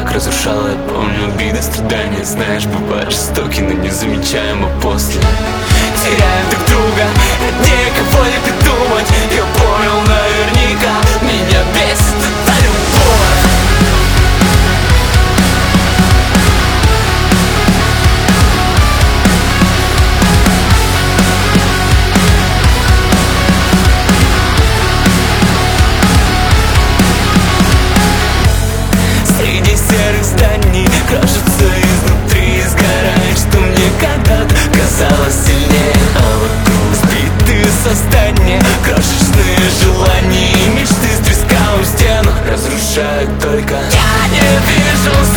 так разрушало, я помню обиды, страдания. Знаешь, бывает жестокий, но не замечаем, а после теряем друг друга, никого не придумать. Я понял наверняка, меня бесит эта любовь. Среди серых зданий крошится изнутри, сгорает, что мне когда-то казалось сильнее. А вокруг сбитые создания, крошечные желания и мечты с треском в стену разрушают только. Я не вижу